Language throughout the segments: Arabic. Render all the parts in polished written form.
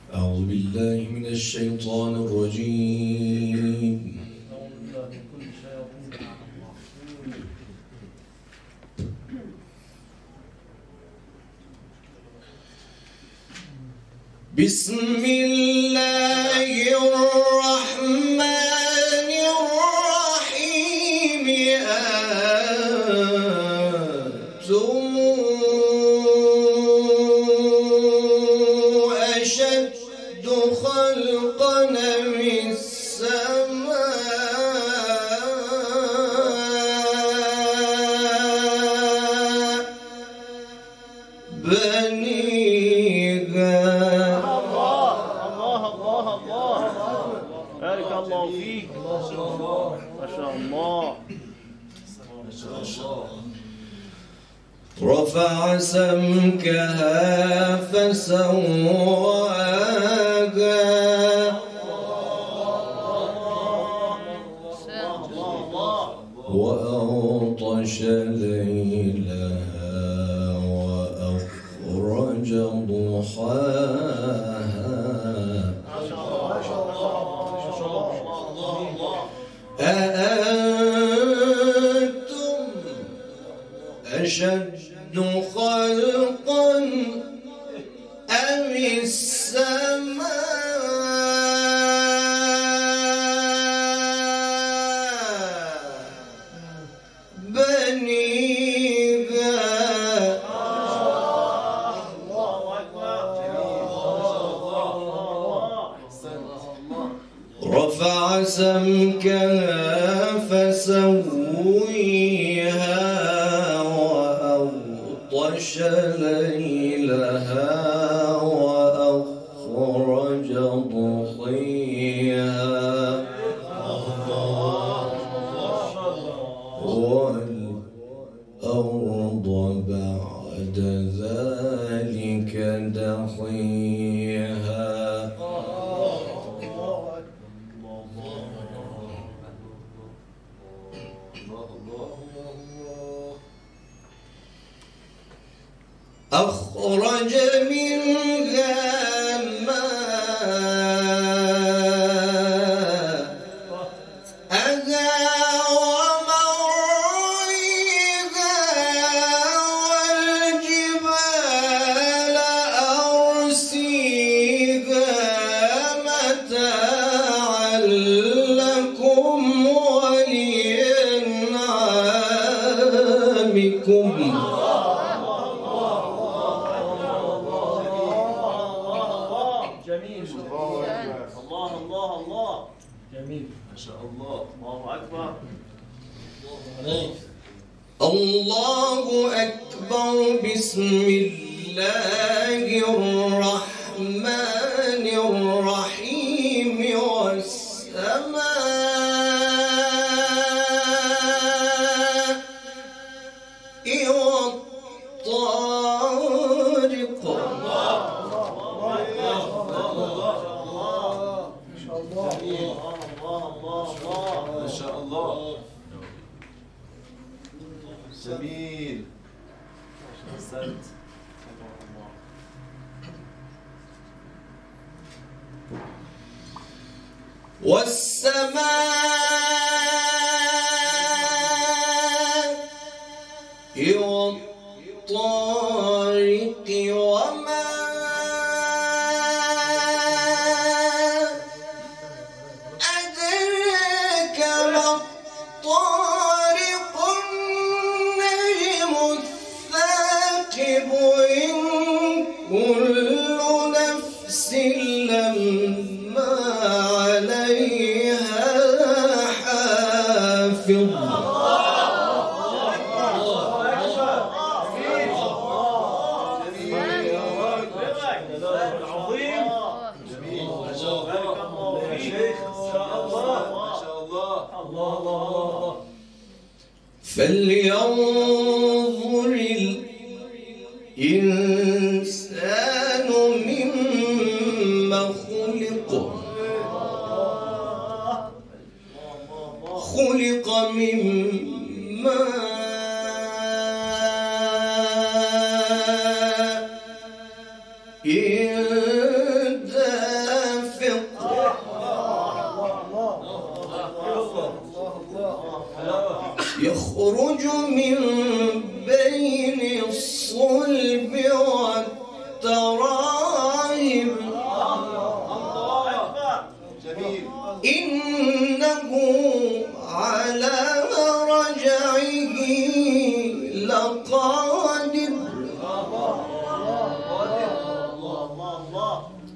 أعوذ بالله من الشيطان الرجيم. بسم الله الرحمن الرحيم. أنتم أشد خلقا من السماء بنيها. بارك الله فيك. ما شاء الله. رفع سمكها فسواها وأغطش ليلها وأخرج ضحاها. أأنتم أشد خلقا أم السماء بنيها. رفع سمكها فسويها وأغطش ليلها وأخرج ضحيها. والأرض بعد ذلك دحيها. أخرج منها ماءها ومرعاها والجبال أرسيها متاعا لكم ولأنعامكم. جميل. الله الله الله. جميل ما شاء الله. الله أكبر. الله أكبر. بسم الله الرحمن الرحيم. والسماء والطارق. ما شاء الله. جميل. أحسنت. والسماء والطارق وما أدراك ما الطارق. النجم الثاقب إن كل نفس لما عليها حافظ. فلينظر الإنسان مما خلق. خلق من ماء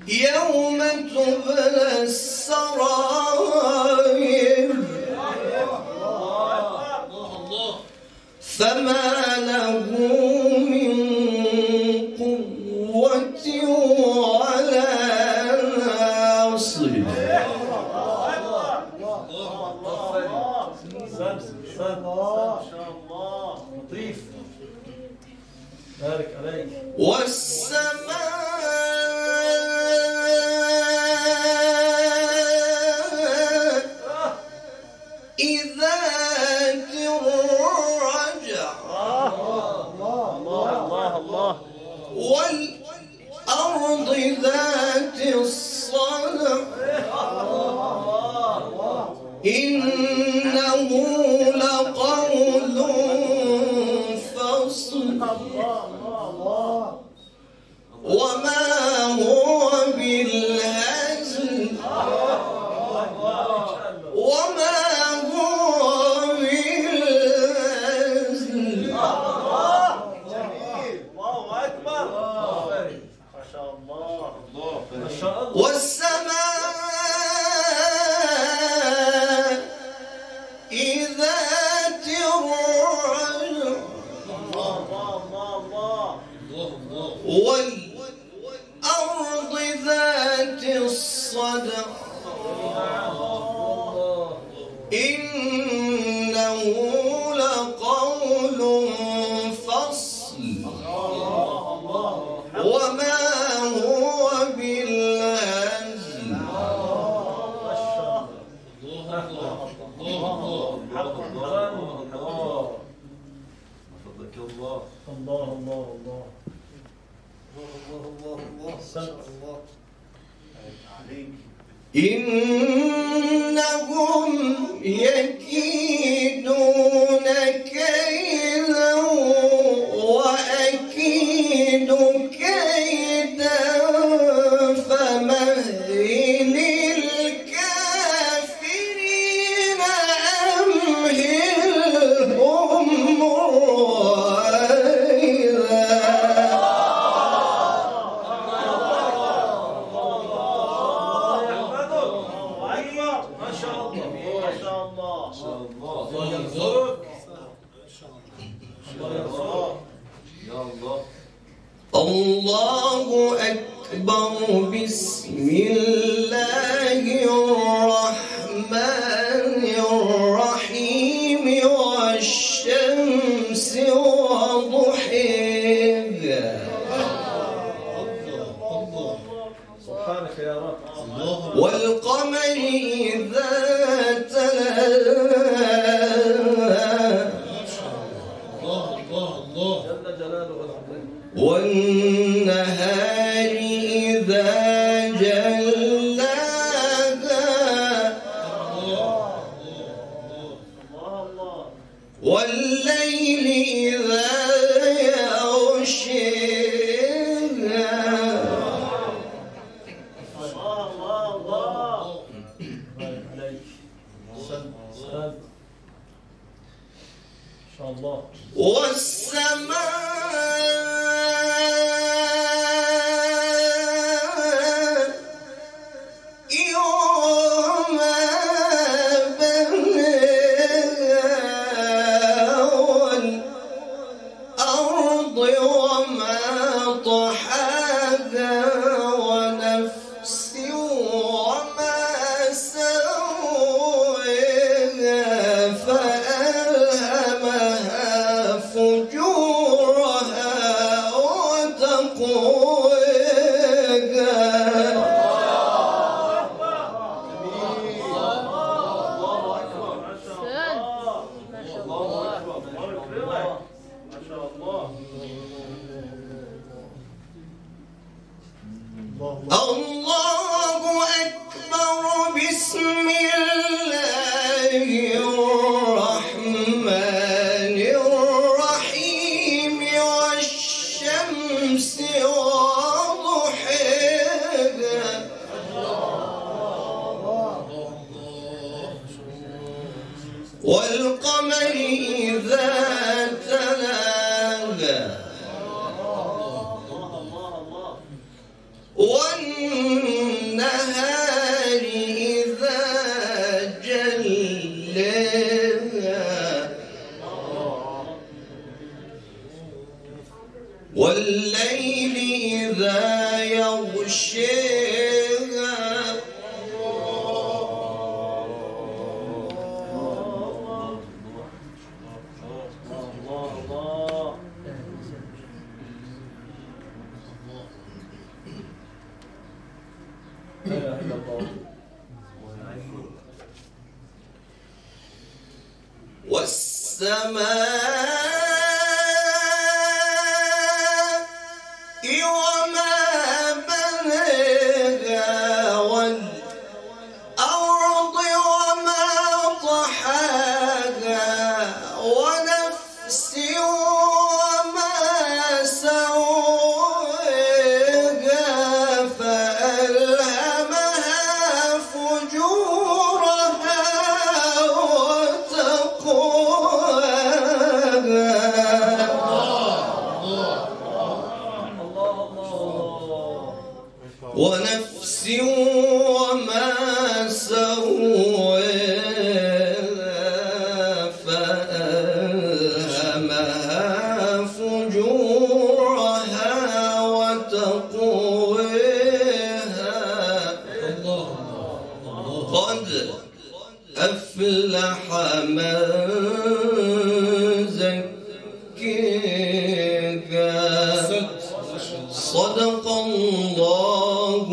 يوم تبلى السرائر فما له من قوة ولا ناصر. والسماء ذات الرجع والأرض ذات الصدع إنه لقول فصل وما هو بالهزل وما هو بالهزل. الله أكبر. ما شاء الله. ما شاء الله. والسماء ذات الرجع والأرض ذات الصدع إنه لقول فصل وما هو بالهزل. إنهم يكيدون كيدا وأكيد كيدا فمهل الكافرين أمهلهم رويدا. الله أكبر. بسم الله الرحمن الرحيم والشمس وضحيها سبحانك يا رب. والقمر إذا تلاها جل جلاله العظيم. والنهار إذا جلاها والليل إذا يغشيها والسماء يوم بناها والأرض وما طحاها ونفس وما سواها فألهمها فجورها وتقواها. الله أكبر. بسم الله الرحمن الرحيم والشمس وضحيها والقمر إذا تلاها والنهار ما يغشاها والسماء وما بناها والأرض وما طحاها ونفس وما سواها فألهمها فجورها ونفس وما سواها فألهمها فجورها وتقواها قد أفلح من زكاها صدق الله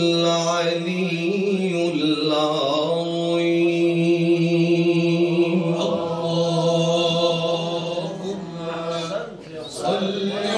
العلي العظيم. اللهم صل